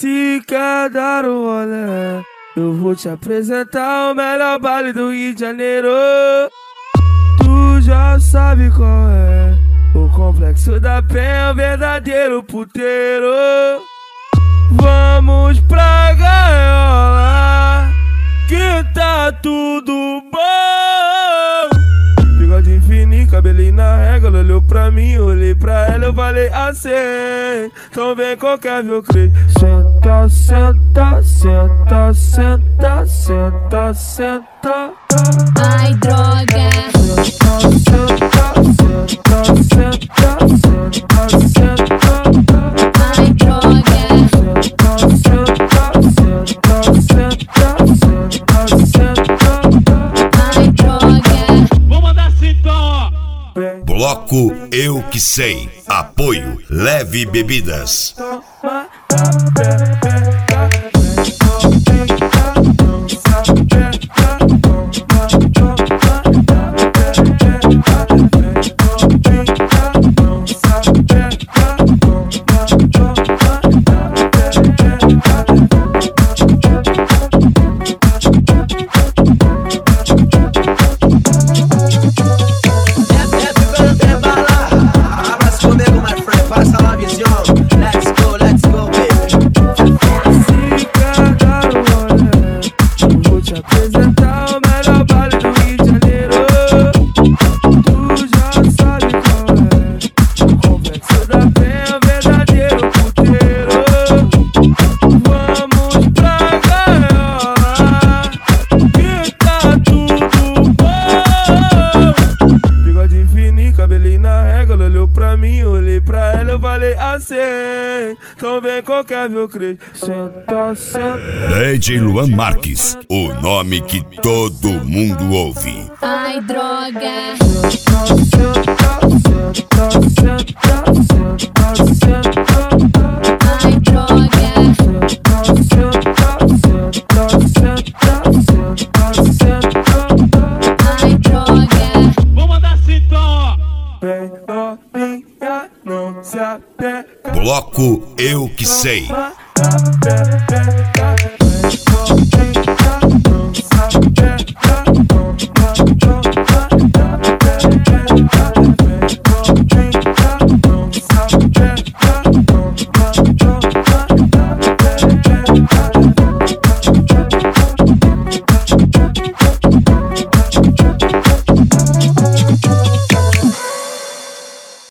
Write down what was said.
Se quer dar um rolê, eu vou te apresentar o melhor baile do Rio de Janeiro. Tu já sabe qual é, o Complexo da Penha, o verdadeiro puteiro. Vamos pra gaiola, que tá tudo bom. Bigode fininho, cabelinho na régua. Ela olhou pra mim, eu olhei pra ela, eu falei assim: então vem qualquer meu creio. Senta, senta, senta, senta, senta, senta. Ai, droga. Senta, senta, senta, senta, senta, senta. Ai, droga. Senta, senta, senta, senta, senta, senta. Ai, droga. Vamos mandar assim então, ó. Bloco Eu Que Sei. Apoio Leve Bebidas. Toma da pepeca, novinha, não sabe pecar. Toma da pepeca, novinha, não sabe pecar. Toma da apresentar o melhor baile do Rio de Janeiro. Tu já sabe qual é, o Complexo da Penha, o verdadeiro puteiro. Vamos pra gaiola, que tá tudo bom. Bigode fininho, cabelinho na régua. Ela olhou pra mim, eu olhei pra ela, eu falei assim: então vem qualquer meu creio. Senta, senta. DJ Luan Marques, o nome que todo mundo ouve. Ai, droga. Senta, senta, senta, senta, senta, senta. Ai, droga. Senta, senta, senta, senta, senta, senta. Ai, droga. Vamos mandar assim então, ó. Vem novinha, não se apeca. Bloco Eu Que Sei. Toma da pepeca,